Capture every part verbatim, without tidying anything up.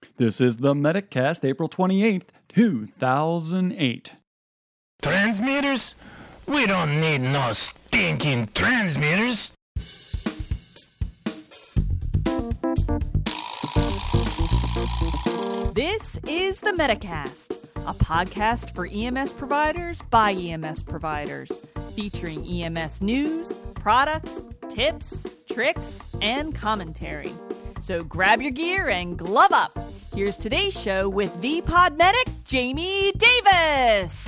This is the Medicast, April twenty-eighth, two thousand eight. Transmitters? We don't need no stinking transmitters. This is the Medicast, a podcast for E M S providers by E M S providers, featuring E M S news, products, tips, tricks, and commentary. So grab your gear and glove up. Here's today's show with the pod medic, Jamie Davis.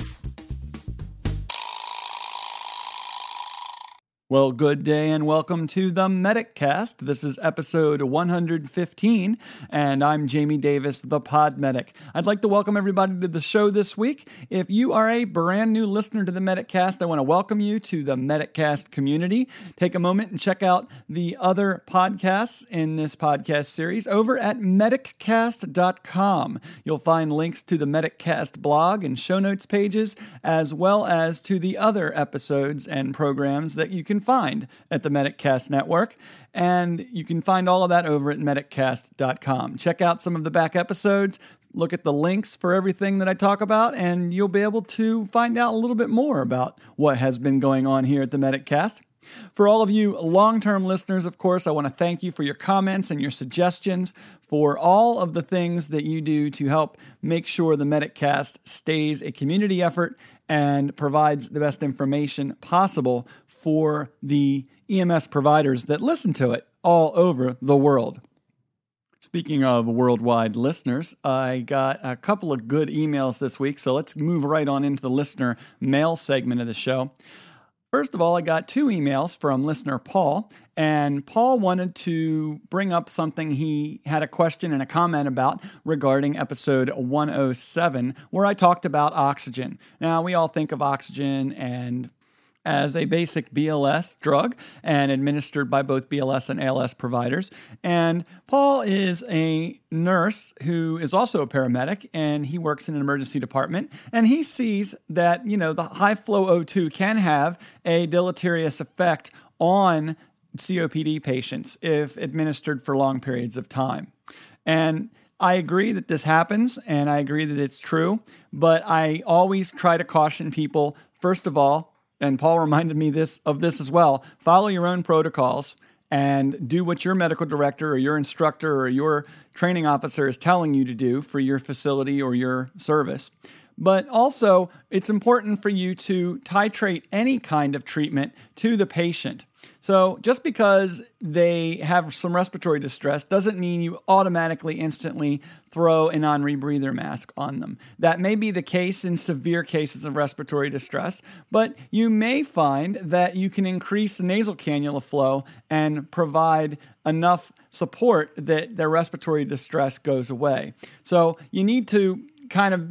Well, good day and welcome to the Medicast. This is episode one hundred fifteen, and I'm Jamie Davis, the Pod Medic. I'd like to welcome everybody to the show this week. If you are a brand new listener to the Medicast, I want to welcome you to the Medicast community. Take a moment and check out the other podcasts in this podcast series over at mediccast dot com. You'll find links to the Medicast blog and show notes pages, as well as to the other episodes and programs that you can find at the Mediccast Network, and you can find all of that over at mediccast dot com. Check out some of the back episodes, look at the links for everything that I talk about, and you'll be able to find out a little bit more about what has been going on here at the Mediccast. For all of you long-term listeners, of course, I want to thank you for your comments and your suggestions, for all of the things that you do to help make sure the Mediccast stays a community effort and provides the best information possible for the E M S providers that listen to it all over the world. Speaking of worldwide listeners, I got a couple of good emails this week, so let's move right on into the listener mail segment of the show. First of all, I got two emails from listener Paul, and Paul wanted to bring up something he had a question and a comment about regarding episode one oh seven, where I talked about oxygen. Now, we all think of oxygen and as a basic B L S drug and administered by both B L S and A L S providers. And Paul is a nurse who is also a paramedic, and he works in an emergency department. And he sees that, you know, the high flow O two can have a deleterious effect on C O P D patients if administered for long periods of time. And I agree that this happens, and I agree that it's true, but I always try to caution people, first of all, and Paul reminded me this of this as well, follow your own protocols and do what your medical director or your instructor or your training officer is telling you to do for your facility or your service. But also, it's important for you to titrate any kind of treatment to the patient. So just because they have some respiratory distress doesn't mean you automatically, instantly throw a non-rebreather mask on them. That may be the case in severe cases of respiratory distress, but you may find that you can increase the nasal cannula flow and provide enough support that their respiratory distress goes away. So you need to kind of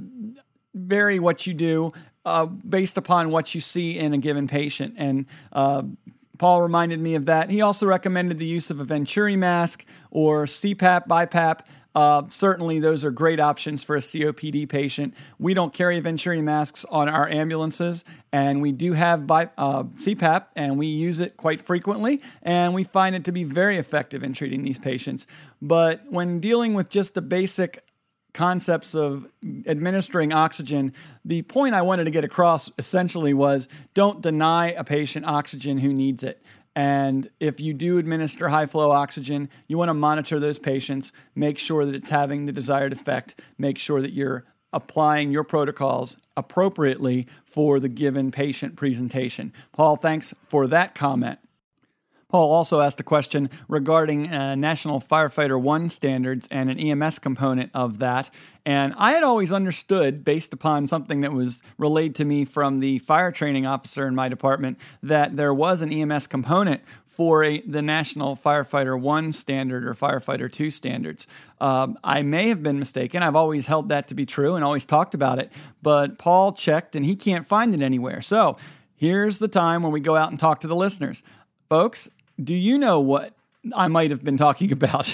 vary what you do uh, based upon what you see in a given patient. And uh, Paul reminded me of that. He also recommended the use of a Venturi mask or C PAP, BiPAP. Uh, certainly, those are great options for a C O P D patient. We don't carry Venturi masks on our ambulances, and we do have bi- uh, C PAP, and we use it quite frequently, and we find it to be very effective in treating these patients. But when dealing with just the basic concepts of administering oxygen, the point I wanted to get across essentially was don't deny a patient oxygen who needs it. And if you do administer high flow oxygen, you want to monitor those patients, make sure that it's having the desired effect, make sure that you're applying your protocols appropriately for the given patient presentation. Paul, thanks for that comment. Paul also asked a question regarding uh, National Firefighter one standards and an E M S component of that. And I had always understood, based upon something that was relayed to me from the fire training officer in my department, that there was an E M S component for a, the National Firefighter one standard or Firefighter two standards. Um, I may have been mistaken. I've always held that to be true and always talked about it. But Paul checked and he can't find it anywhere. So here's the time when we go out and talk to the listeners. Folks, do you know what I might have been talking about?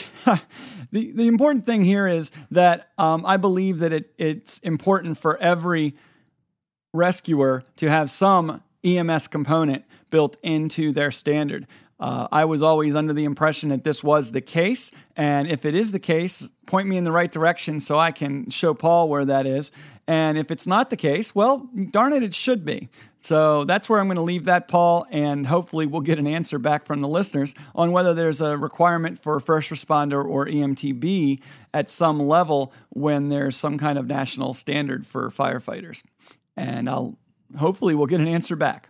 the The important thing here is that um, I believe that it, it's important for every rescuer to have some E M S component built into their standard. Uh, I was always under the impression that this was the case, and if it is the case, point me in the right direction so I can show Paul where that is. And if it's not the case, well, darn it, it should be. So that's where I'm going to leave that, Paul, and hopefully we'll get an answer back from the listeners on whether there's a requirement for first responder or E M T B at some level when there's some kind of national standard for firefighters. And I'll hopefully we'll get an answer back.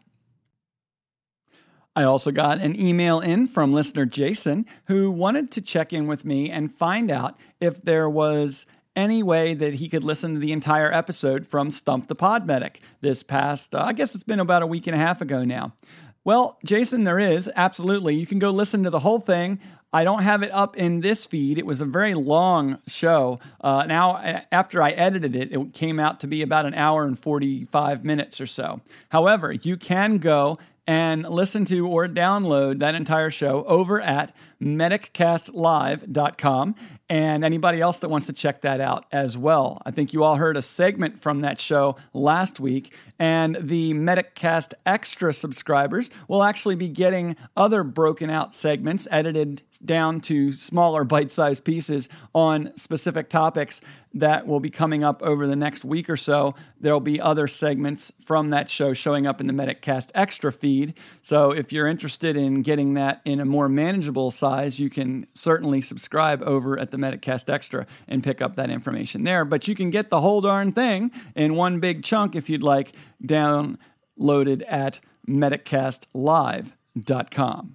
I also got an email in from listener Jason who wanted to check in with me and find out if there was any way that he could listen to the entire episode from Stump the Podmedic this past, uh, I guess it's been about a week and a half ago now. Well, Jason, there is, absolutely. You can go listen to the whole thing. I don't have it up in this feed. It was a very long show. Uh, now, after I edited it, it came out to be about an hour and forty-five minutes or so. However, you can go and listen to or download that entire show over at medic cast live dot com, and anybody else that wants to check that out as well. I think you all heard a segment from that show last week, and the MedicCast Extra subscribers will actually be getting other broken out segments edited down to smaller bite-sized pieces on specific topics that will be coming up over the next week or so. There'll be other segments from that show showing up in the MedicCast Extra feed. So if you're interested in getting that in a more manageable size, you can certainly subscribe over at the MedicCast Extra and pick up that information there. But you can get the whole darn thing in one big chunk if you'd like, downloaded at medic cast live dot com.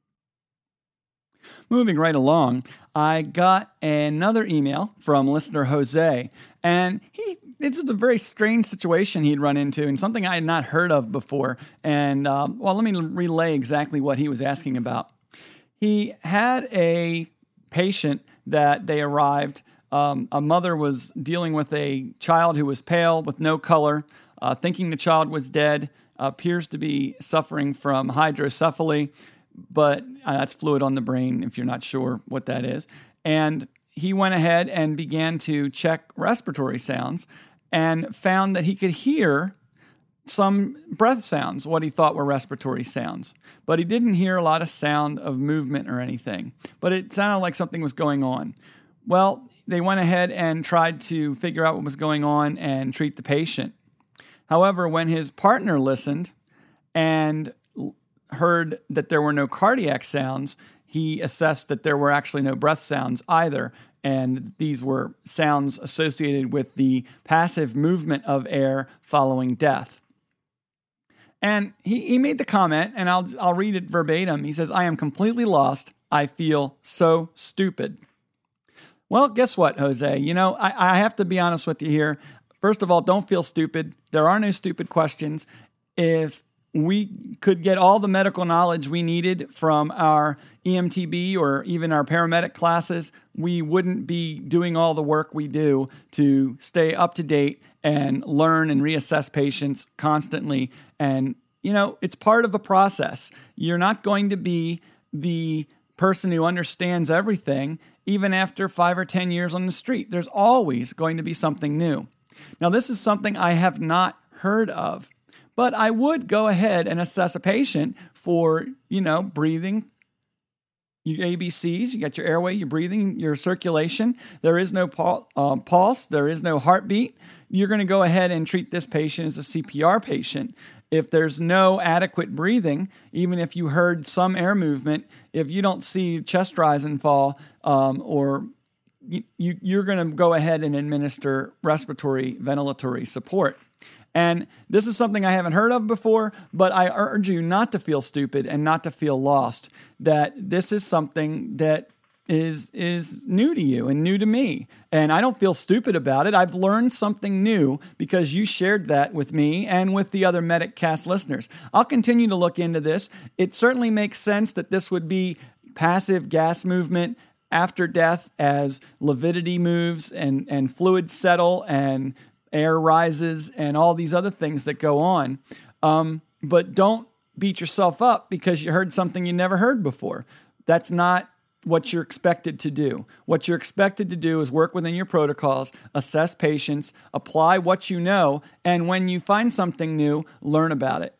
Moving right along, I got another email from listener Jose, and he this is a very strange situation he'd run into and something I had not heard of before. And, um, well, let me relay exactly what he was asking about. He had a patient that they arrived. Um, a mother was dealing with a child who was pale with no color, uh, thinking the child was dead, appears to be suffering from hydrocephaly, but uh, that's fluid on the brain if you're not sure what that is. And he went ahead and began to check respiratory sounds and found that he could hear some breath sounds, what he thought were respiratory sounds. But he didn't hear a lot of sound of movement or anything. But it sounded like something was going on. Well, they went ahead and tried to figure out what was going on and treat the patient. However, when his partner listened and heard that there were no cardiac sounds, he assessed that there were actually no breath sounds either, and these were sounds associated with the passive movement of air following death. And he, he made the comment, and I'll I'll read it verbatim. He says, "I am completely lost. I feel so stupid." Well, guess what, Jose? You know, I, I have to be honest with you here. First of all, don't feel stupid. There are no stupid questions. If we could get all the medical knowledge we needed from our E M T B or even our paramedic classes, we wouldn't be doing all the work we do to stay up to date and learn and reassess patients constantly. And, you know, it's part of a process. You're not going to be the person who understands everything, even after five or ten years on the street. There's always going to be something new. Now, this is something I have not heard of, but I would go ahead and assess a patient for, you know, breathing, your A B Cs, you got your airway, your breathing, your circulation. There is no pul- uh, pulse, there is no heartbeat. You're going to go ahead and treat this patient as a C P R patient. If there's no adequate breathing, even if you heard some air movement, if you don't see chest rise and fall, um, or you, you, you're going to go ahead and administer respiratory ventilatory support. And this is something I haven't heard of before, but I urge you not to feel stupid and not to feel lost, that this is something that is is new to you and new to me. And I don't feel stupid about it. I've learned something new because you shared that with me and with the other MedicCast listeners. I'll continue to look into this. It certainly makes sense that this would be passive gas movement after death as lividity moves and, and fluids settle and air rises and all these other things that go on. Um, but don't beat yourself up because you heard something you never heard before. That's not what you're expected to do. What you're expected to do is work within your protocols, assess patients, apply what you know, and when you find something new, learn about it.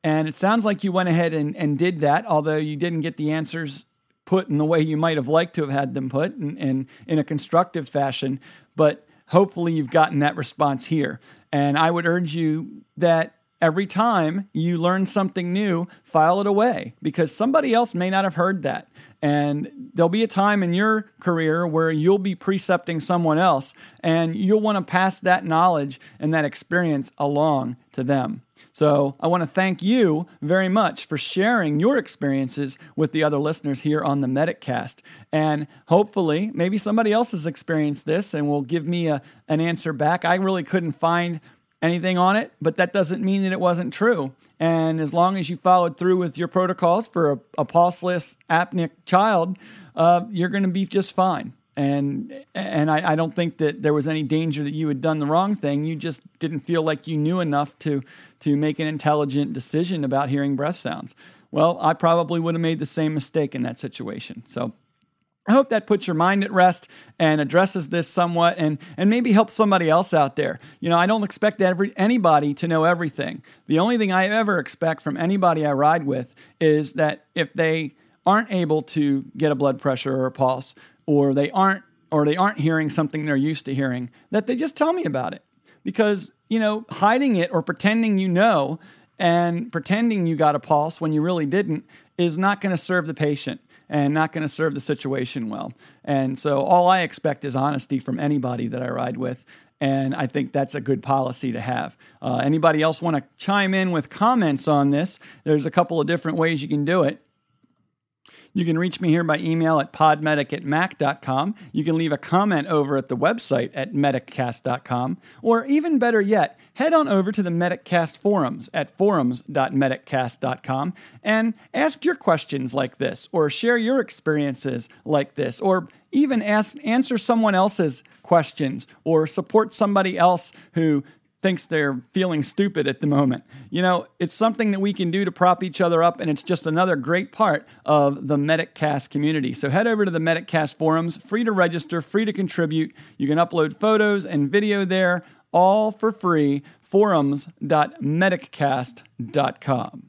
And it sounds like you went ahead and, and did that, although you didn't get the answers put in the way you might have liked to have had them put, and, and in a constructive fashion. But hopefully you've gotten that response here. And I would urge you that every time you learn something new, file it away, because somebody else may not have heard that. And there'll be a time in your career where you'll be precepting someone else, and you'll want to pass that knowledge and that experience along to them. So I want to thank you very much for sharing your experiences with the other listeners here on the MedicCast. And hopefully, maybe somebody else has experienced this and will give me a, an answer back. I really couldn't find anything on it, but that doesn't mean that it wasn't true. And as long as you followed through with your protocols for a, a pulseless apneic child, uh, you're going to be just fine. And and I, I don't think that there was any danger that you had done the wrong thing. You just didn't feel like you knew enough to, to make an intelligent decision about hearing breath sounds. Well, I probably would have made the same mistake in that situation. So I hope that puts your mind at rest and addresses this somewhat, and, and maybe helps somebody else out there. You know, I don't expect every anybody to know everything. The only thing I ever expect from anybody I ride with is that if they aren't able to get a blood pressure or a pulse, or they aren't or they aren't hearing something they're used to hearing, that they just tell me about it. Because, you know, hiding it or pretending you know and pretending you got a pulse when you really didn't is not going to serve the patient and not going to serve the situation well. And so all I expect is honesty from anybody that I ride with. And I think that's a good policy to have. Uh, anybody else want to chime in with comments on this? There's a couple of different ways you can do it. You can reach me here by email at podmedic at mac dot com. You can leave a comment over at the website at mediccast dot com. Or even better yet, head on over to the MedicCast forums at forums dot mediccast dot com and ask your questions like this, or share your experiences like this, or even ask answer someone else's questions, or support somebody else who thinks they're feeling stupid at the moment. You know, it's something that we can do to prop each other up, and it's just another great part of the MedicCast community. So head over to the MedicCast forums, free to register, free to contribute. You can upload photos and video there, all for free, forums dot mediccast dot com.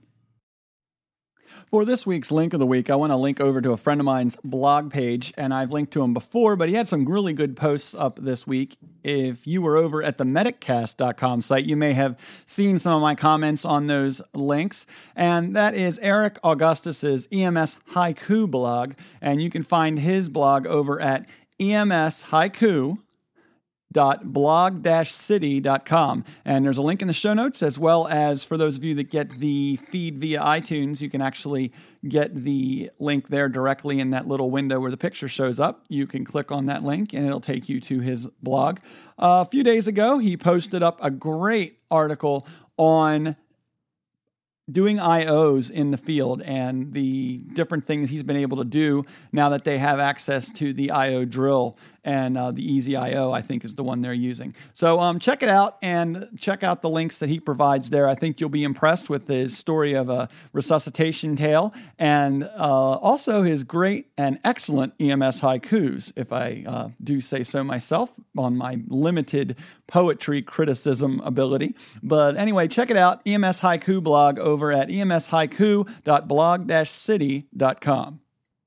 For this week's link of the week, I want to link over to a friend of mine's blog page, and I've linked to him before, but he had some really good posts up this week. If you were over at the mediccast dot com site, you may have seen some of my comments on those links, and that is Eric Augustus's E M S Haiku blog, and you can find his blog over at E M S Haiku dot blog dash city dot com, and there's a link in the show notes, as well as for those of you that get the feed via iTunes, you can actually get the link there directly in that little window where the picture shows up. You can click on that link and it'll take you to his blog. Uh, a few days ago, he posted up a great article on doing I Os in the field and the different things he's been able to do now that they have access to the I O drill, and uh, the Easy I O, I think, is the one they're using. So um, check it out and check out the links that he provides there. I think you'll be impressed with his story of a resuscitation tale, and uh, also his great and excellent E M S haikus, if I uh, do say so myself, on my limited poetry criticism ability. But anyway, check it out, E M S Haiku blog over at E M S haiku dot blog dash city dot com.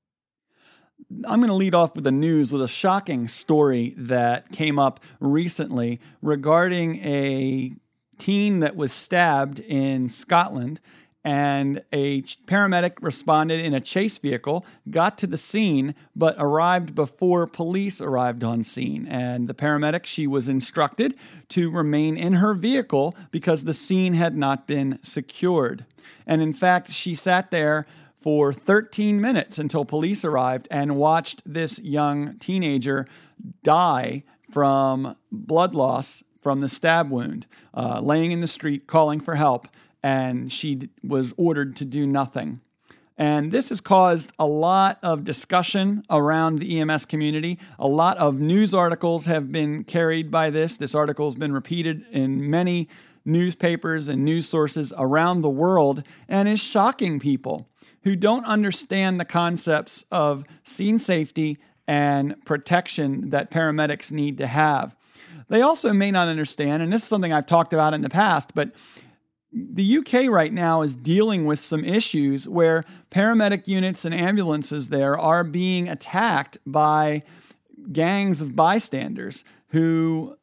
I'm going to lead off with the news with a shocking story that came up recently regarding a teen that was stabbed in Scotland, and a paramedic responded in a chase vehicle, got to the scene, but arrived before police arrived on scene. And the paramedic, she was instructed to remain in her vehicle because the scene had not been secured. And in fact, she sat there for thirteen minutes until police arrived and watched this young teenager die from blood loss from the stab wound, uh, laying in the street calling for help, and she was ordered to do nothing. And this has caused a lot of discussion around the E M S community. A lot of news articles have been carried by this. This article has been repeated in many newspapers and news sources around the world, and is shocking people who don't understand the concepts of scene safety and protection that paramedics need to have. They also may not understand, and this is something I've talked about in the past, but the U K right now is dealing with some issues where paramedic units and ambulances there are being attacked by gangs of bystanders who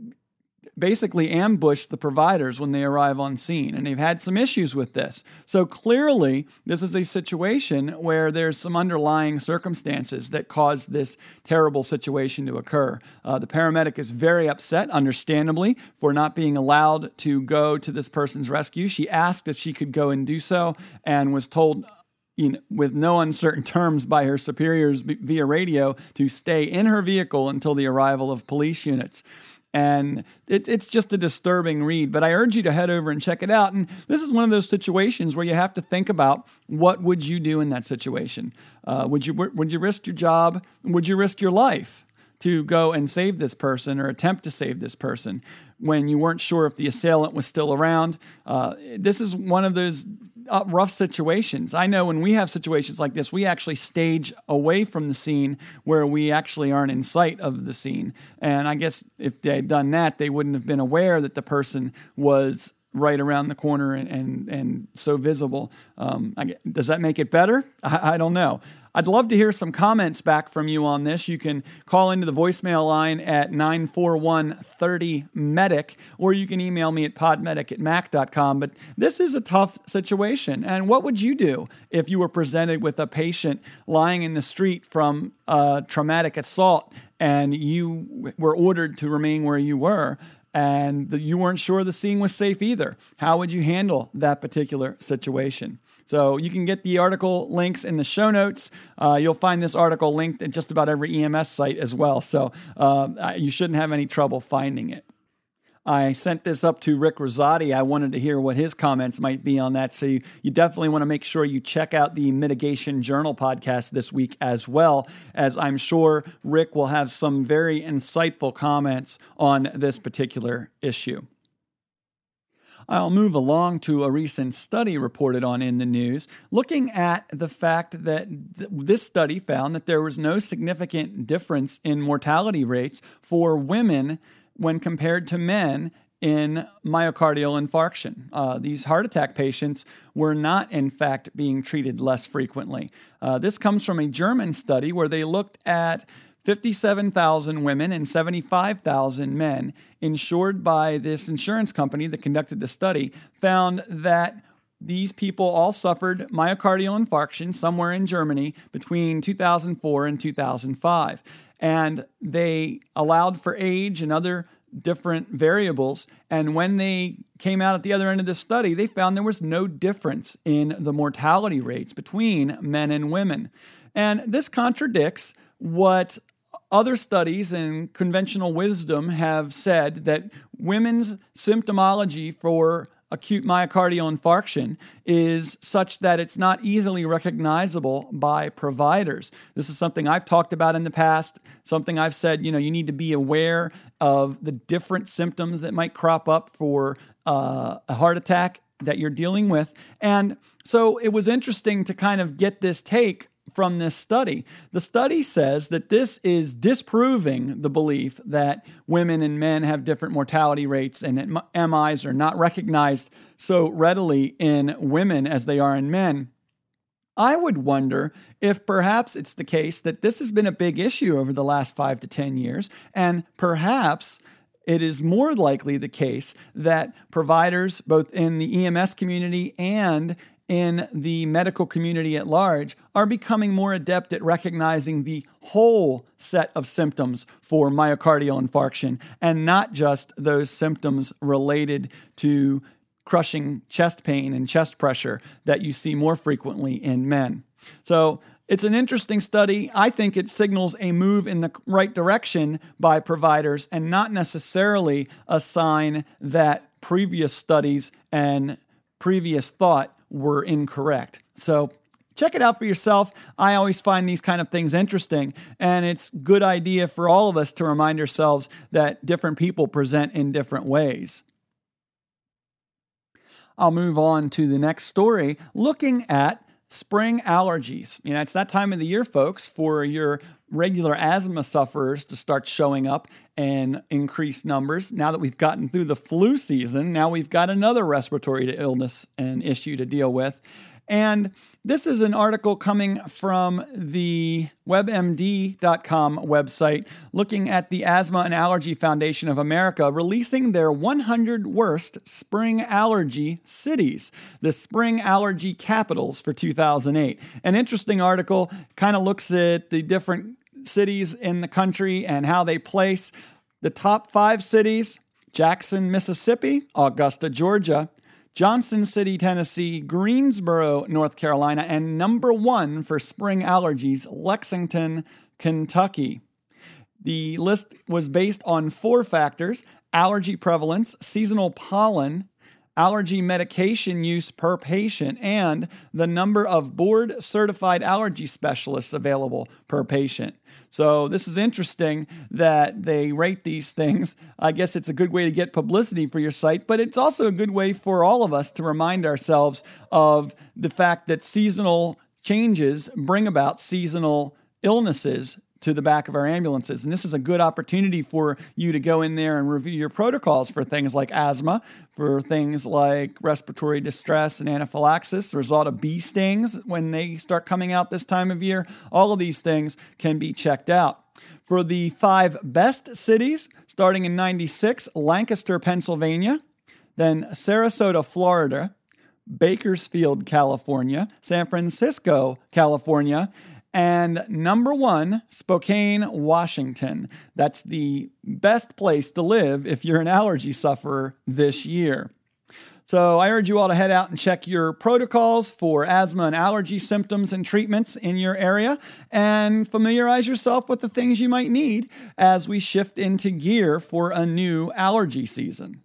basically ambush the providers when they arrive on scene. And they've had some issues with this. So clearly, this is a situation where there's some underlying circumstances that caused this terrible situation to occur. Uh, the paramedic is very upset, understandably, for not being allowed to go to this person's rescue. She asked if she could go and do so and was told, you know, with no uncertain terms by her superiors via radio, to stay in her vehicle until the arrival of police units. And it, it's just a disturbing read, but I urge you to head over and check it out. And this is one of those situations where you have to think about, what would you do in that situation? Uh, would you would you risk your job? Would you risk your life to go and save this person or attempt to save this person when you weren't sure if the assailant was still around? Uh, this is one of those Uh, rough situations. I know when we have situations like this, we actually stage away from the scene where we actually aren't in sight of the scene. And I guess if they had done that, they wouldn't have been aware that the person was right around the corner and and, and so visible. Um, I, does that make it better? I, I don't know. I'd love to hear some comments back from you on this. You can call into the voicemail line at nine four one, three zero, medic, or you can email me at podmedic at mac dot com. But this is a tough situation. And what would you do if you were presented with a patient lying in the street from a traumatic assault and you were ordered to remain where you were, and you weren't sure the scene was safe either? How would you handle that particular situation? So you can get the article links in the show notes. Uh, you'll find this article linked at just about every E M S site as well. So uh, you shouldn't have any trouble finding it. I sent this up to Rick Rosati. I wanted to hear what his comments might be on that. So you, you definitely want to make sure you check out the Mitigation Journal podcast this week as well, as I'm sure Rick will have some very insightful comments on this particular issue. I'll move along to a recent study reported on in the news, looking at the fact that th- this study found that there was no significant difference in mortality rates for women when compared to men in myocardial infarction. Uh, these heart attack patients were not, in fact, being treated less frequently. Uh, this comes from a German study where they looked at fifty-seven thousand women and seventy-five thousand men insured by this insurance company that conducted the study, found that these people all suffered myocardial infarction somewhere in Germany between two thousand four and two thousand five. And they allowed for age and other different variables. And when they came out at the other end of the study, they found there was no difference in the mortality rates between men and women. And this contradicts what other studies and conventional wisdom have said, that women's symptomology for acute myocardial infarction is such that it's not easily recognizable by providers. This is something I've talked about in the past, something I've said, you know, you need to be aware of the different symptoms that might crop up for uh, a heart attack that you're dealing with. And so it was interesting to kind of get this take from this study. The study says that this is disproving the belief that women and men have different mortality rates and that M Is are not recognized so readily in women as they are in men. I would wonder if perhaps it's the case that this has been a big issue over the last five to ten years, and perhaps it is more likely the case that providers, both in the E M S community and in the medical community at large, are becoming more adept at recognizing the whole set of symptoms for myocardial infarction and not just those symptoms related to crushing chest pain and chest pressure that you see more frequently in men. So it's an interesting study. I think it signals a move in the right direction by providers and not necessarily a sign that previous studies and previous thought were incorrect. So check it out for yourself. I always find these kind of things interesting, and it's a good idea for all of us to remind ourselves that different people present in different ways. I'll move on to the next story, looking at spring allergies. You know, it's that time of the year, folks, for your regular asthma sufferers to start showing up in increased numbers. Now that we've gotten through the flu season, now we've got another respiratory illness and issue to deal with. And this is an article coming from the web M D dot com website looking at the Asthma and Allergy Foundation of America releasing their one hundred worst spring allergy cities, the spring allergy capitals for two thousand eight. An interesting article, kind of looks at the different cities in the country and how they place. The top five cities: Jackson, Mississippi; Augusta, Georgia; Johnson City, Tennessee; Greensboro, North Carolina; and number one for spring allergies, Lexington, Kentucky. The list was based on four factors: allergy prevalence, seasonal pollen, allergy medication use per patient, and the number of board-certified allergy specialists available per patient. So this is interesting that they rate these things. I guess it's a good way to get publicity for your site, but it's also a good way for all of us to remind ourselves of the fact that seasonal changes bring about seasonal illnesses to the back of our ambulances. And this is a good opportunity for you to go in there and review your protocols for things like asthma, for things like respiratory distress and anaphylaxis, the result of bee stings when they start coming out this time of year. All of these things can be checked out. For the five best cities, starting in ninety-six, Lancaster, Pennsylvania, then Sarasota, Florida, Bakersfield, California, San Francisco, California, and number one, Spokane, Washington. That's the best place to live if you're an allergy sufferer this year. So I urge you all to head out and check your protocols for asthma and allergy symptoms and treatments in your area and familiarize yourself with the things you might need as we shift into gear for a new allergy season.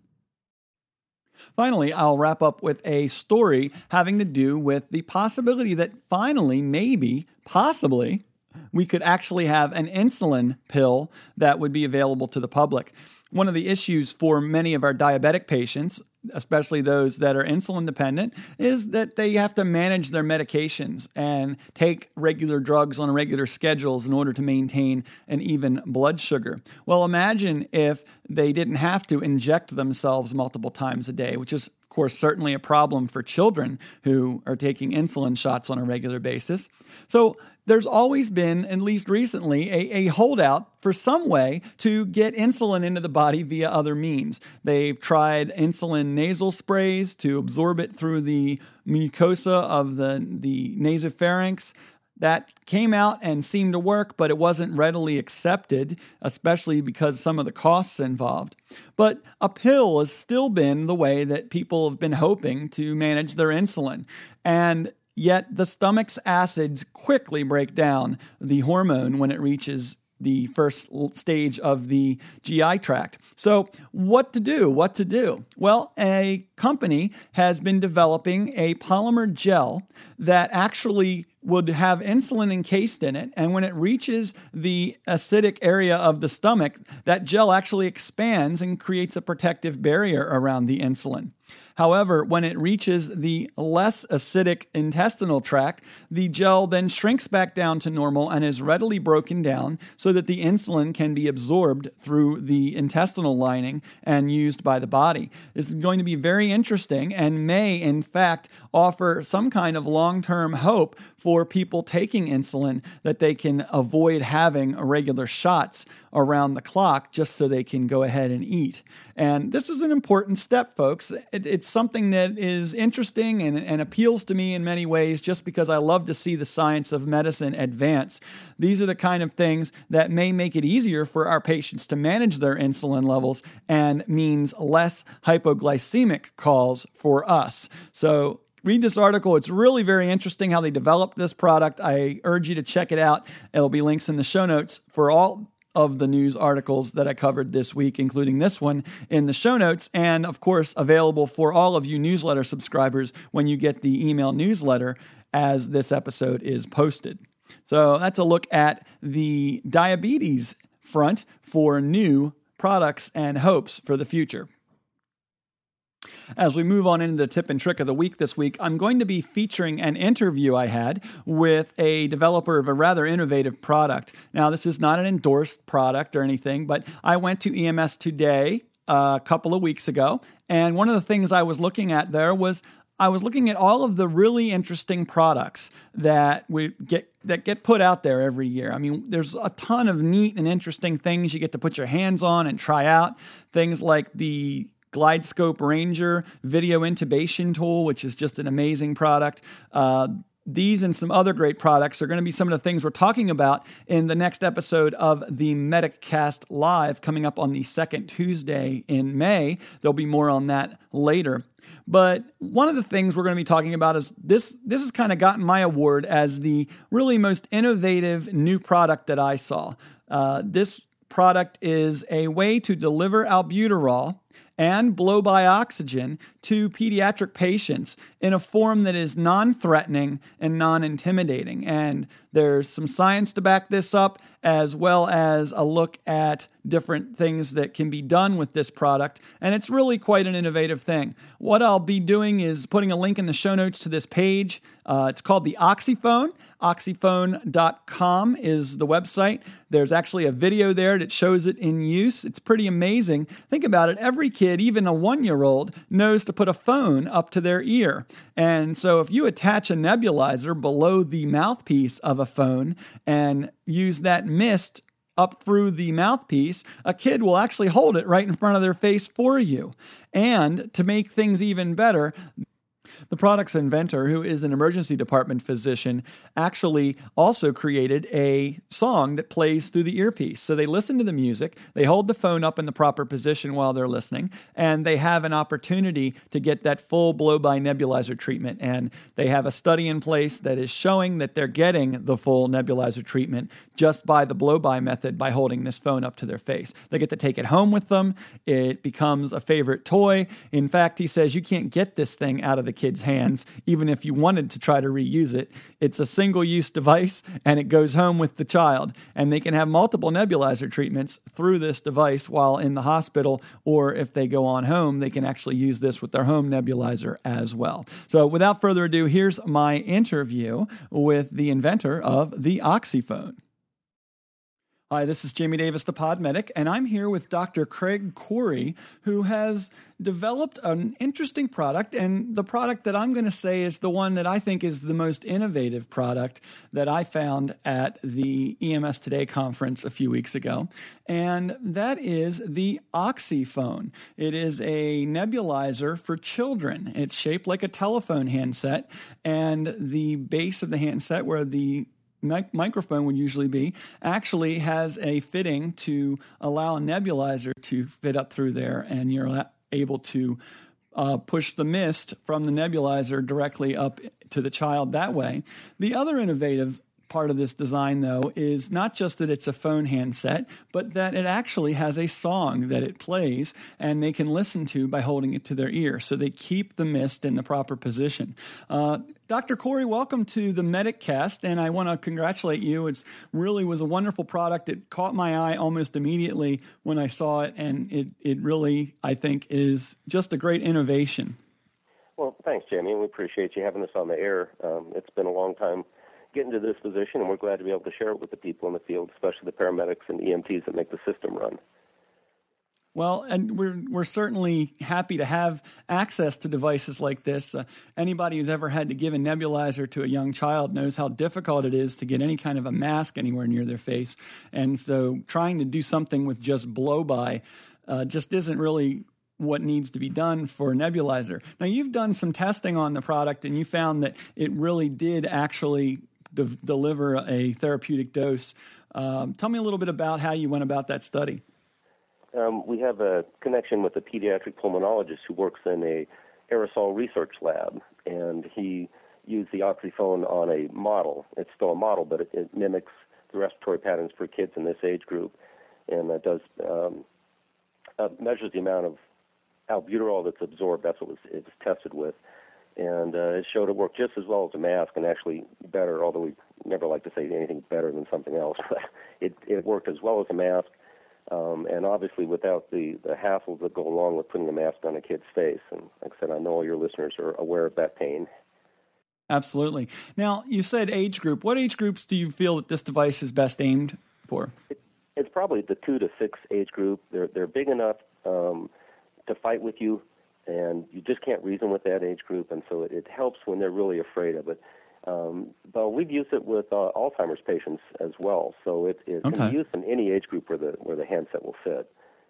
Finally, I'll wrap up with a story having to do with the possibility that finally, maybe, possibly, we could actually have an insulin pill that would be available to the public. One of the issues for many of our diabetic patients, especially those that are insulin dependent, is that they have to manage their medications and take regular drugs on regular schedules in order to maintain an even blood sugar. Well, imagine if they didn't have to inject themselves multiple times a day, which is, of course, certainly a problem for children who are taking insulin shots on a regular basis. So there's always been, at least recently, a, a holdout for some way to get insulin into the body via other means. They've tried insulin nasal sprays to absorb it through the mucosa of the, the nasopharynx. That came out and seemed to work, but it wasn't readily accepted, especially because some of the costs involved. But a pill has still been the way that people have been hoping to manage their insulin. And yet the stomach's acids quickly break down the hormone when it reaches the first stage of the G I tract. So what to do? What to do? Well, a company has been developing a polymer gel that actually would have insulin encased in it. And when it reaches the acidic area of the stomach, that gel actually expands and creates a protective barrier around the insulin. However, when it reaches the less acidic intestinal tract, the gel then shrinks back down to normal and is readily broken down so that the insulin can be absorbed through the intestinal lining and used by the body. This is going to be very interesting and may, in fact, offer some kind of long-term hope for people taking insulin that they can avoid having regular shots around the clock just so they can go ahead and eat. And this is an important step, folks. It, it's something that is interesting and, and appeals to me in many ways just because I love to see the science of medicine advance. These are the kind of things that may make it easier for our patients to manage their insulin levels and means less hypoglycemic calls for us. So read this article. It's really very interesting how they developed this product. I urge you to check it out. There'll be links in the show notes for all of the news articles that I covered this week, including this one in the show notes, and of course available for all of you newsletter subscribers when you get the email newsletter as this episode is posted. So that's a look at the diabetes front for new products and hopes for the future. As we move on into the tip and trick of the week this week, I'm going to be featuring an interview I had with a developer of a rather innovative product. Now, this is not an endorsed product or anything, but I went to E M S Today a couple of weeks ago, and one of the things I was looking at there was I was looking at all of the really interesting products that we get that get put out there every year. I mean, there's a ton of neat and interesting things you get to put your hands on and try out. Things like the GlideScope Ranger video intubation tool, which is just an amazing product. Uh, these and some other great products are going to be some of the things we're talking about in the next episode of the MedicCast Live coming up on the second Tuesday in May. There'll be more on that later. But one of the things we're going to be talking about is this, this has kind of gotten my award as the really most innovative new product that I saw. Uh, this product is a way to deliver albuterol and blow-by oxygen to pediatric patients in a form that is non-threatening and non-intimidating. And there's some science to back this up, as well as a look at different things that can be done with this product. And it's really quite an innovative thing. What I'll be doing is putting a link in the show notes to this page. Uh, it's called the Oxyphone. Oxyphone dot com is the website. There's actually a video there that shows it in use. It's pretty amazing. Think about it. Every kid, even a one-year-old, knows to put a phone up to their ear. And so if you attach a nebulizer below the mouthpiece of a phone and use that mist up through the mouthpiece, a kid will actually hold it right in front of their face for you. And to make things even better, the product's inventor, who is an emergency department physician, actually also created a song that plays through the earpiece. So they listen to the music, they hold the phone up in the proper position while they're listening, and they have an opportunity to get that full blow-by nebulizer treatment. And they have a study in place that is showing that they're getting the full nebulizer treatment just by the blow-by method by holding this phone up to their face. They get to take it home with them. It becomes a favorite toy. In fact, he says you can't get this thing out of the kid's hands, even if you wanted to try to reuse it. It's a single-use device, and it goes home with the child. And they can have multiple nebulizer treatments through this device while in the hospital, or if they go on home, they can actually use this with their home nebulizer as well. So without further ado, here's my interview with the inventor of the Oxyphone. Hi, this is Jamie Davis, the Pod Medic, and I'm here with Doctor Craig Corey, who has developed an interesting product, and the product that I'm going to say is the one that I think is the most innovative product that I found at the E M S Today conference a few weeks ago, and that is the Oxyphone. It is a nebulizer for children. It's shaped like a telephone handset, and the base of the handset where the mic- microphone would usually be, actually has a fitting to allow a nebulizer to fit up through there, and you're able to uh, push the mist from the nebulizer directly up to the child that way. The other innovative part of this design, though, is not just that it's a phone handset, but that it actually has a song that it plays and they can listen to by holding it to their ear. So they keep the mist in the proper position. Uh, Doctor Corey, welcome to the MedicCast, and I want to congratulate you. It really was a wonderful product. It caught my eye almost immediately when I saw it, and it, it really, I think, is just a great innovation. Well, thanks, Jamie. We appreciate you having us on the air. Um, it's been a long time getting to this position, and we're glad to be able to share it with the people in the field, especially the paramedics and E M Ts that make the system run. Well, and we're we're certainly happy to have access to devices like this. Uh, anybody who's ever had to give a nebulizer to a young child knows how difficult it is to get any kind of a mask anywhere near their face. And so trying to do something with just blow-by uh, just isn't really what needs to be done for a nebulizer. Now, you've done some testing on the product, and you found that it really did actually de- deliver a therapeutic dose. Um, tell me a little bit about how you went about that study. Um, we have a connection with a pediatric pulmonologist who works in a aerosol research lab, and he used the Oxyphone on a model. It's still a model, but it, it mimics the respiratory patterns for kids in this age group, and it does um, uh, measures the amount of albuterol that's absorbed. That's what it was, it was tested with, and uh, it showed it worked just as well as a mask, and actually better, although we never like to say anything better than something else, but it, it worked as well as a mask. Um, and obviously without the, the hassles that go along with putting a mask on a kid's face. And like I said, I know all your listeners are aware of that pain. Absolutely. Now, you said age group. What age groups do you feel that this device is best aimed for? It, it's probably the two to six age group. They're they're big enough um, to fight with you, and you just can't reason with that age group, and so it, it helps when they're really afraid of it. Um, but we've used it with uh, Alzheimer's patients as well, so it, it okay. can be used in any age group where the where the handset will fit.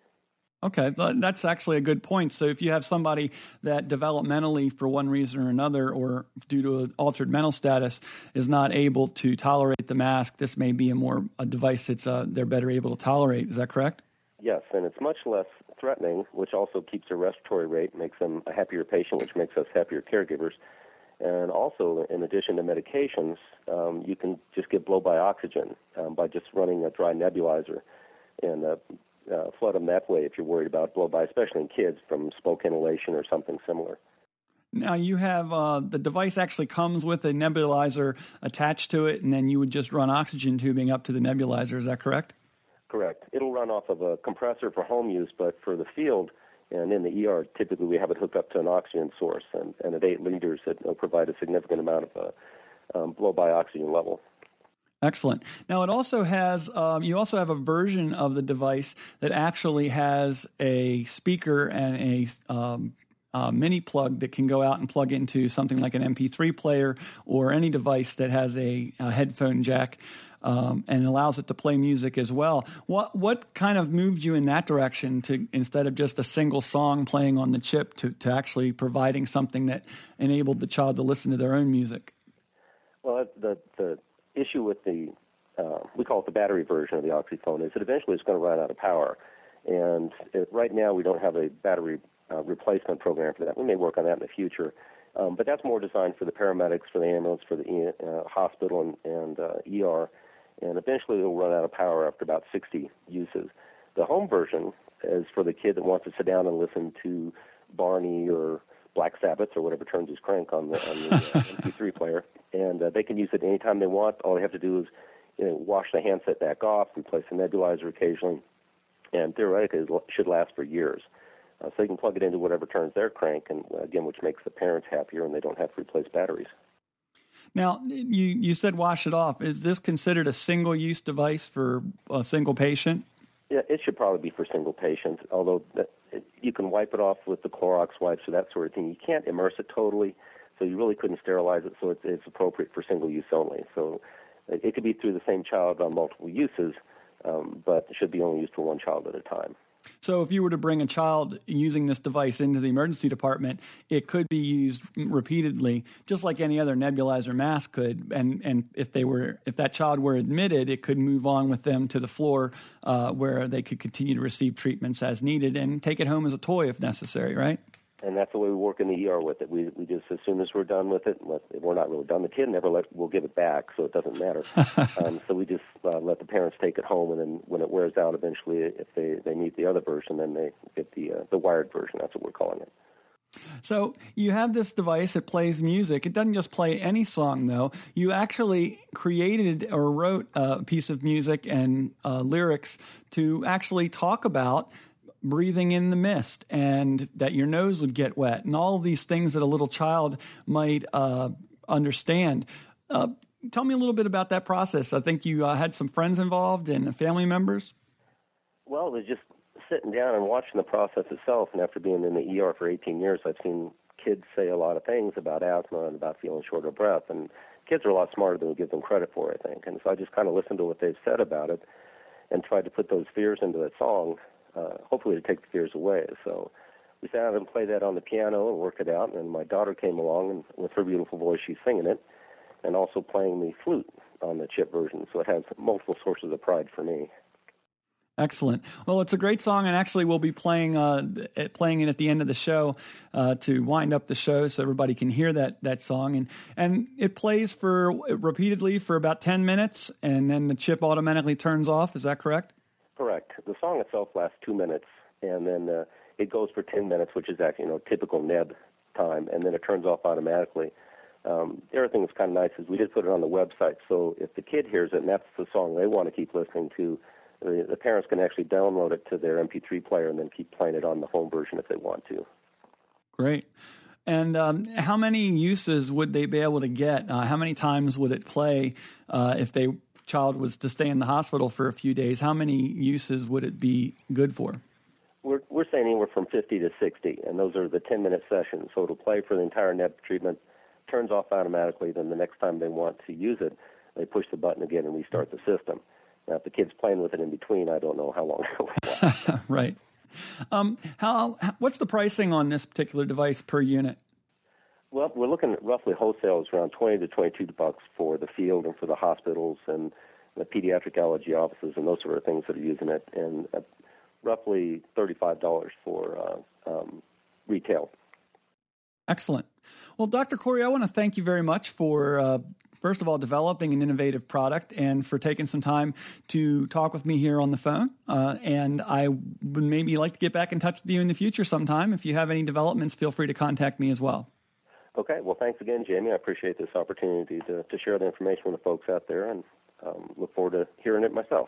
Okay, that's actually a good point. So if you have somebody that developmentally, for one reason or another, or due to an altered mental status, is not able to tolerate the mask, this may be a more a device that's uh, they're better able to tolerate. Is that correct? Yes, and it's much less threatening, which also keeps their respiratory rate, makes them a happier patient, which makes us happier caregivers. And also, in addition to medications, um, you can just give blow-by oxygen um, by just running a dry nebulizer and uh, uh, flood them that way if you're worried about blow-by, especially in kids from smoke inhalation or something similar. Now, you have uh, the device actually comes with a nebulizer attached to it, and then you would just run oxygen tubing up to the nebulizer. Is that correct? Correct. It'll run off of a compressor for home use, but for the field and in the E R, typically we have it hooked up to an oxygen source, and, and at eight liters, it will provide a significant amount of uh, um, blow-by oxygen level. Excellent. Now, it also has, um, you also have a version of the device that actually has a speaker and a um, uh, mini plug that can go out and plug into something like an M P three player or any device that has a, a headphone jack. Um, and allows it to play music as well. What what kind of moved you in that direction to instead of just a single song playing on the chip to, to actually providing something that enabled the child to listen to their own music? Well, the the issue with the uh, we call it the battery version of the Oxyphone is that eventually it's going to run out of power, and it, right now we don't have a battery uh, replacement program for that. We may work on that in the future. Um, but that's more designed for the paramedics, for the ambulance, for the uh, hospital and, and uh, E R. And eventually it will run out of power after about sixty uses. The home version is for the kid that wants to sit down and listen to Barney or Black Sabbath or whatever turns his crank on the, on the uh, M P three player. And uh, they can use it anytime they want. All they have to do is you know, wash the handset back off, replace the nebulizer occasionally, and theoretically it should last for years. Uh, so you can plug it into whatever turns their crank, and again, which makes the parents happier, and they don't have to replace batteries. Now, you, you said wash it off. Is this considered a single-use device for a single patient? Yeah, it should probably be for single patients, although you can wipe it off with the Clorox wipes or that sort of thing. You can't immerse it totally, so you really couldn't sterilize it, so it's, it's appropriate for single use only. So it could be through the same child on multiple uses, um, but it should be only used for one child at a time. So if you were to bring a child using this device into the emergency department, it could be used repeatedly, just like any other nebulizer mask could. And and if they were, if that child were admitted, it could move on with them to the floor uh, where they could continue to receive treatments as needed and take it home as a toy if necessary, right? And that's the way we work in the E R with it. We we just, as soon as we're done with it, we're not really done. The kid never let, we'll give it back, so it doesn't matter. um, so we just uh, let the parents take it home, and then when it wears out, eventually, if they, they need the other version, then they get the uh, the wired version. That's what we're calling it. So you have this device that plays music. It doesn't just play any song, though. You actually created or wrote a piece of music and uh, lyrics to actually talk about breathing in the mist and that your nose would get wet and all of these things that a little child might uh, understand. Uh, tell me a little bit about that process. I think you uh, had some friends involved and family members. Well, it was just sitting down and watching the process itself. And after being in the E R for eighteen years, I've seen kids say a lot of things about asthma and about feeling short of breath. And kids are a lot smarter than we give them credit for, I think. And so I just kind of listened to what they've said about it and tried to put those fears into that song. Uh, hopefully to take the fears away. So we sat down and played that on the piano and worked it out, and then my daughter came along, and with her beautiful voice, she's singing it, and also playing the flute on the chip version, so it has multiple sources of pride for me. Excellent. Well, it's a great song, and actually we'll be playing uh, playing it at the end of the show uh, to wind up the show so everybody can hear that that song. And, and it plays for repeatedly for about ten minutes, and then the chip automatically turns off. Is that correct? Correct. The song itself lasts two minutes, and then uh, it goes for ten minutes, which is actually, you know, typical Neb time, and then it turns off automatically. Um, the other thing that's kind of nice is we did put it on the website, so if the kid hears it and that's the song they want to keep listening to, the, the parents can actually download it to their M P three player and then keep playing it on the home version if they want to. Great. And um, how many uses would they be able to get? Uh, how many times would it play uh, if the child was to stay in the hospital for a few days? How many uses would it be good for? We're we're saying anywhere from fifty to sixty, and those are the ten-minute sessions. So it'll play for the entire N E B treatment, turns off automatically. Then the next time they want to use it, they push the button again and restart the system. Now, if the kid's playing with it in between, I don't know how long it will last. Right. Um, how, what's the pricing on this particular device per unit? Well, we're looking at roughly wholesale is around twenty to twenty-two bucks for the field and for the hospitals and the pediatric allergy offices and those sort of things that are using it, and uh, roughly thirty-five dollars for uh, um, retail. Excellent. Well, Doctor Corey, I want to thank you very much for, uh, first of all, developing an innovative product and for taking some time to talk with me here on the phone. Uh, and I would maybe like to get back in touch with you in the future sometime. If you have any developments, feel free to contact me as well. Okay. Well, thanks again, Jamie. I appreciate this opportunity to, to share the information with the folks out there, and um, look forward to hearing it myself.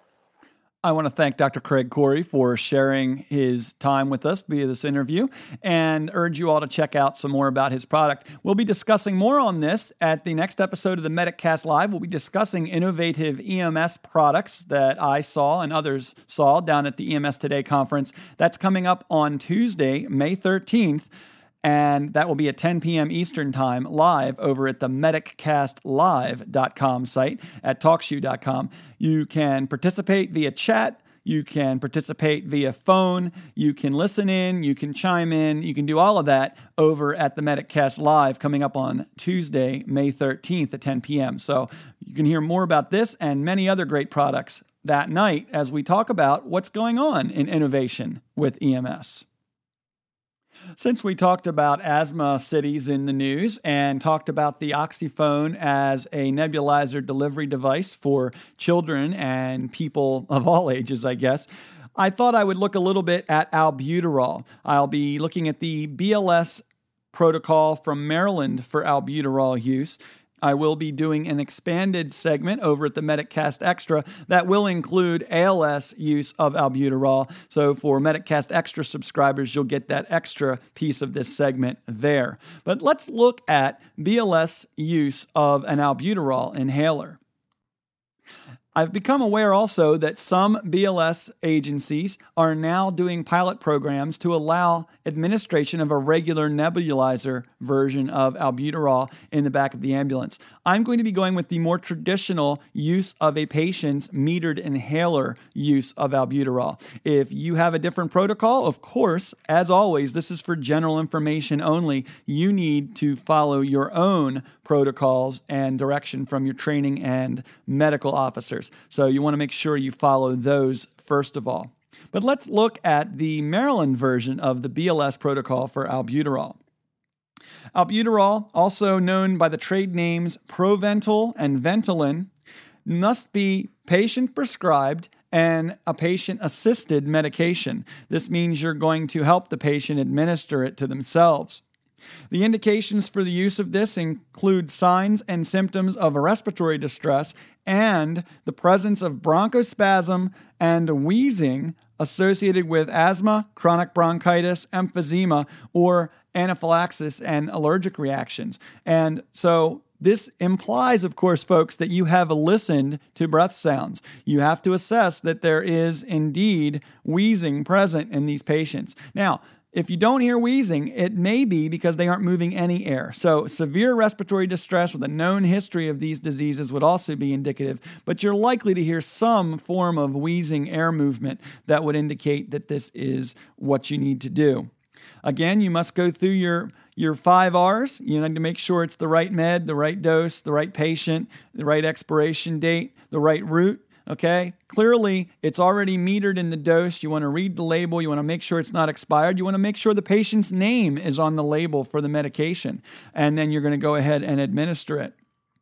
I want to thank Doctor Craig Corey for sharing his time with us via this interview and urge you all to check out some more about his product. We'll be discussing more on this at the next episode of the MedicCast Live. We'll be discussing innovative E M S products that I saw and others saw down at the E M S Today conference. That's coming up on Tuesday, May thirteenth. And that will be at ten p.m. Eastern Time live over at the medic cast live dot com site at talk shoe dot com. You can participate via chat. You can participate via phone. You can listen in. You can chime in. You can do all of that over at the MedicCast Live coming up on Tuesday, May thirteenth at ten p.m. So you can hear more about this and many other great products that night as we talk about what's going on in innovation with E M S. Since we talked about asthma cities in the news and talked about the Oxyphone as a nebulizer delivery device for children and people of all ages, I guess, I thought I would look a little bit at albuterol. I'll be looking at the B L S protocol from Maryland for albuterol use. I will be doing an expanded segment over at the MedicCast Extra that will include A L S use of albuterol. So for MedicCast Extra subscribers, you'll get that extra piece of this segment there. But let's look at B L S use of an albuterol inhaler. I've become aware also that some B L S agencies are now doing pilot programs to allow administration of a regular nebulizer version of albuterol in the back of the ambulance. I'm going to be going with the more traditional use of a patient's metered inhaler use of albuterol. If you have a different protocol, of course, as always, this is for general information only. You need to follow your own protocols and direction from your training and medical officers. So you want to make sure you follow those first of all. But let's look at the Maryland version of the B L S protocol for albuterol. Albuterol, also known by the trade names Proventil and Ventolin, must be patient-prescribed and a patient-assisted medication. This means you're going to help the patient administer it to themselves. The indications for the use of this include signs and symptoms of respiratory distress and the presence of bronchospasm and wheezing associated with asthma, chronic bronchitis, emphysema, or anaphylaxis and allergic reactions. And so this implies, of course, folks, that you have listened to breath sounds. You have to assess that there is indeed wheezing present in these patients. Now, if you don't hear wheezing, it may be because they aren't moving any air. So severe respiratory distress with a known history of these diseases would also be indicative, but you're likely to hear some form of wheezing air movement that would indicate that this is what you need to do. Again, you must go through your, your five R's. You need to make sure it's the right med, the right dose, the right patient, the right expiration date, the right route. Okay, clearly it's already metered in the dose. You want to read the label. You want to make sure it's not expired. You want to make sure the patient's name is on the label for the medication. And then you're going to go ahead and administer it.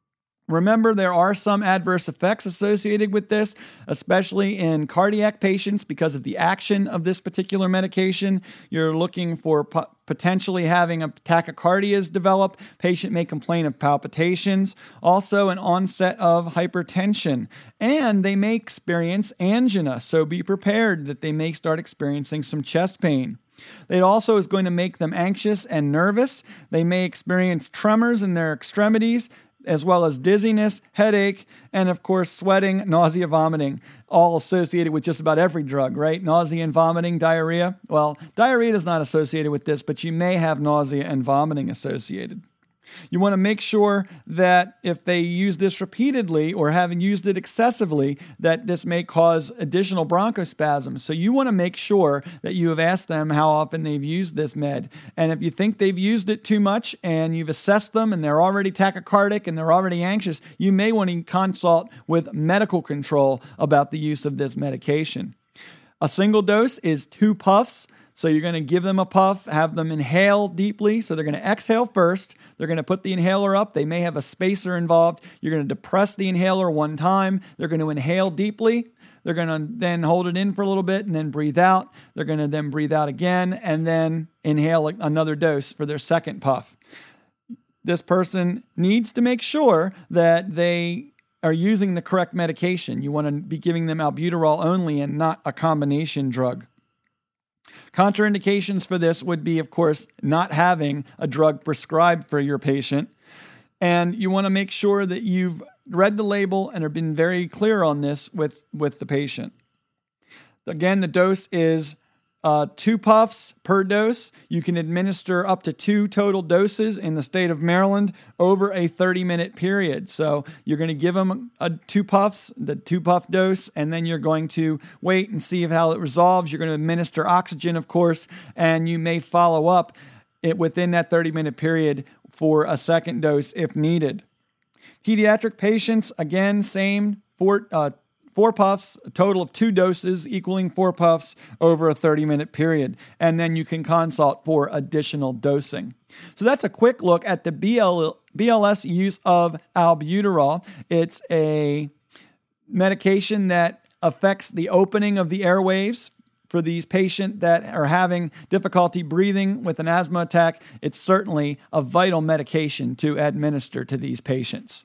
Remember, there are some adverse effects associated with this, especially in cardiac patients because of the action of this particular medication. You're looking for po- potentially having a tachycardias develop. Patient may complain of palpitations, also an onset of hypertension, and they may experience angina, so be prepared that they may start experiencing some chest pain. It also is going to make them anxious and nervous. They may experience tremors in their extremities, as well as dizziness, headache, and of course, sweating, nausea, vomiting, all associated with just about every drug, right? Nausea and vomiting, diarrhea. Well, diarrhea is not associated with this, but you may have nausea and vomiting associated. You want to make sure that if they use this repeatedly or haven't used it excessively, that this may cause additional bronchospasms. So you want to make sure that you have asked them how often they've used this med. And if you think they've used it too much and you've assessed them and they're already tachycardic and they're already anxious, you may want to consult with medical control about the use of this medication. A single dose is two puffs. So you're going to give them a puff, have them inhale deeply. So they're going to exhale first. They're going to put the inhaler up. They may have a spacer involved. You're going to depress the inhaler one time. They're going to inhale deeply. They're going to then hold it in for a little bit and then breathe out. They're going to then breathe out again and then inhale another dose for their second puff. This person needs to make sure that they are using the correct medication. You want to be giving them albuterol only and not a combination drug. Contraindications for this would be, of course, not having a drug prescribed for your patient. And you want to make sure that you've read the label and have been very clear on this with, with the patient. Again, the dose is uh, two puffs per dose. You can administer up to two total doses in the state of Maryland over a thirty-minute period. So you're going to give them a, two puffs, the two-puff dose, and then you're going to wait and see how it resolves. You're going to administer oxygen, of course, and you may follow up it within that thirty-minute period for a second dose if needed. Pediatric patients, again, same, four, uh, Four puffs, a total of two doses equaling four puffs over a thirty-minute period. And then you can consult for additional dosing. So that's a quick look at the B L, B L S use of albuterol. It's a medication that affects the opening of the airwaves. For these patients that are having difficulty breathing with an asthma attack, it's certainly a vital medication to administer to these patients.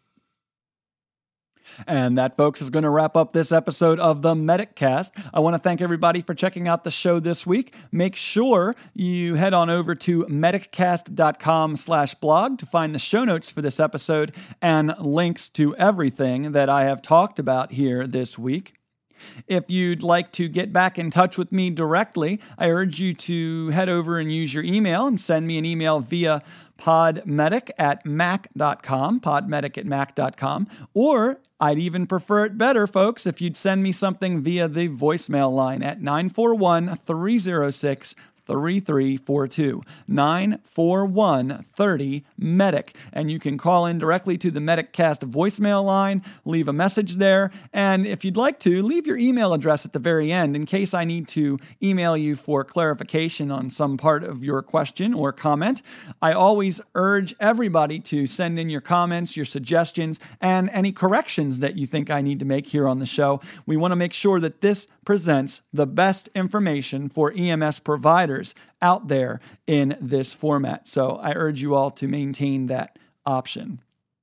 And that, folks, is going to wrap up this episode of the MedicCast. I want to thank everybody for checking out the show this week. Make sure you head on over to mediccast.com slash blog to find the show notes for this episode and links to everything that I have talked about here this week. If you'd like to get back in touch with me directly, I urge you to head over and use your email and send me an email via podmedic at mac dot com, podmedic at mac dot com, or I'd even prefer it better, folks, if you'd send me something via the voicemail line at nine four one, three oh six, three three four two, nine four one, three oh, MEDIC. And you can call in directly to the MedicCast voicemail line, leave a message there, and if you'd like to, leave your email address at the very end in case I need to email you for clarification on some part of your question or comment. I always urge everybody to send in your comments, your suggestions, and any corrections that you think I need to make here on the show. We want to make sure that this presents the best information for E M S providers out there in this format. So I urge you all to maintain that option.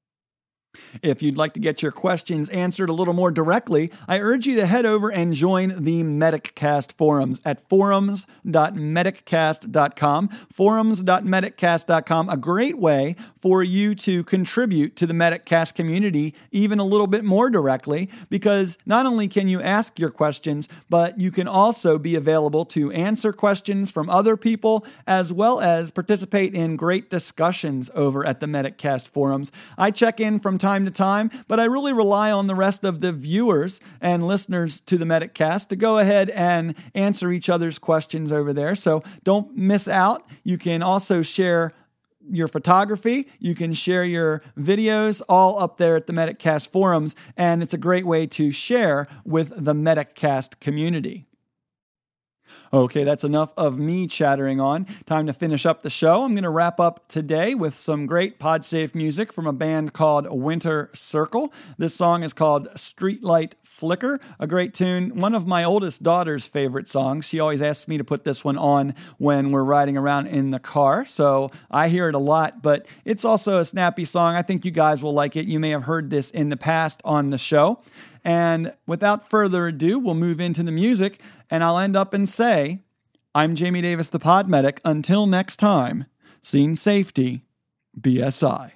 If you'd like to get your questions answered a little more directly, I urge you to head over and join the MedicCast forums at forums dot mediccast dot com, forums dot mediccast dot com, a great way for you to contribute to the MedicCast community even a little bit more directly, because not only can you ask your questions, but you can also be available to answer questions from other people, as well as participate in great discussions over at the MedicCast forums. I check in from time to time, but I really rely on the rest of the viewers and listeners to the MedicCast to go ahead and answer each other's questions over there. So don't miss out. You can also share your photography, you can share your videos, all up there at the MedicCast forums, and it's a great way to share with the MedicCast community. Okay, that's enough of me chattering on. Time to finish up the show. I'm going to wrap up today with some great PodSafe music from a band called Winter Circle. This song is called Streetlight Flicker, a great tune. One of my oldest daughter's favorite songs. She always asks me to put this one on when we're riding around in the car, so I hear it a lot, but it's also a snappy song. I think you guys will like it. You may have heard this in the past on the show. And without further ado, we'll move into the music, and I'll end up and say, I'm Jamie Davis, the Pod Medic. Until next time, scene safety, B S I.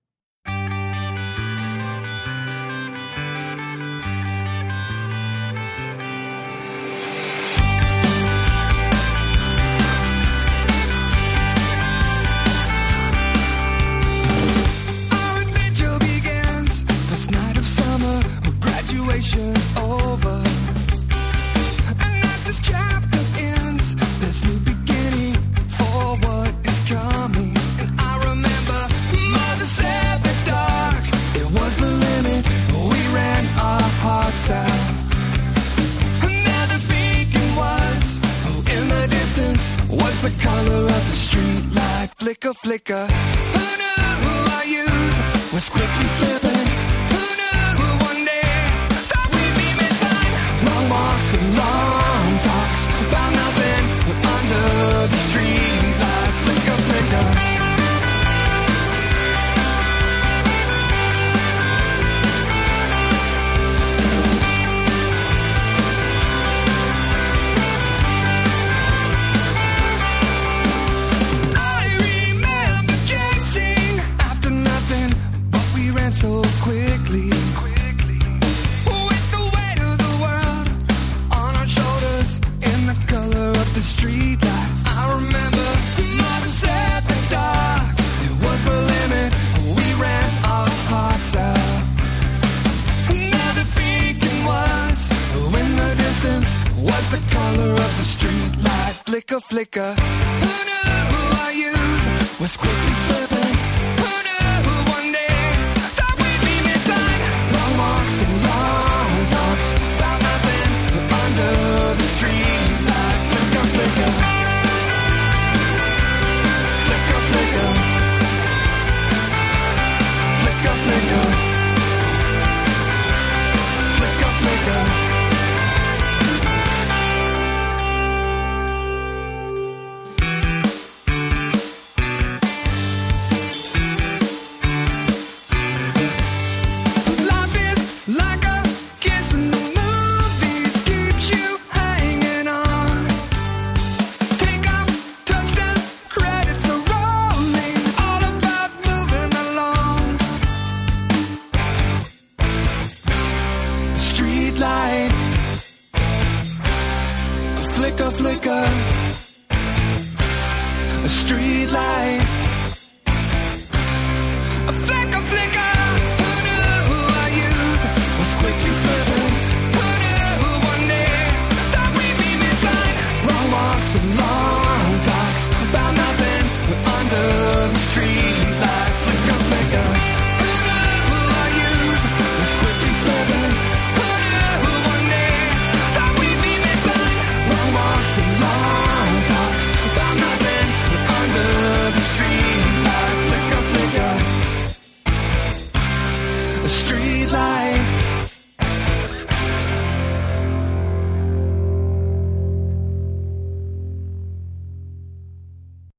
Over, and as this chapter ends, there's new beginning for what is coming. And I remember Mother said the dark, it was the limit. We ran our hearts out, and there the beacon was. Oh, in the distance was the color of the street light. Flicker, flicker. Who knew who our youth was quickly slipping? And long talks about nothing under the street light. Flicker, flicker. I remember chasing after nothing, but we ran so quickly. The street light. I remember Mother said the dark, it was the limit. We ran our hearts out. Now the beacon was, in the distance was the color of the street light. Flicker, flicker. Who knew who our youth was quickly slipping? Who knew one day that we'd be missing? Long walks and long talks about nothing under the street light. Flicker, flicker. Flicker, flicker. Flicker, flicker. Flicker, flicker. Flicker, flicker, a street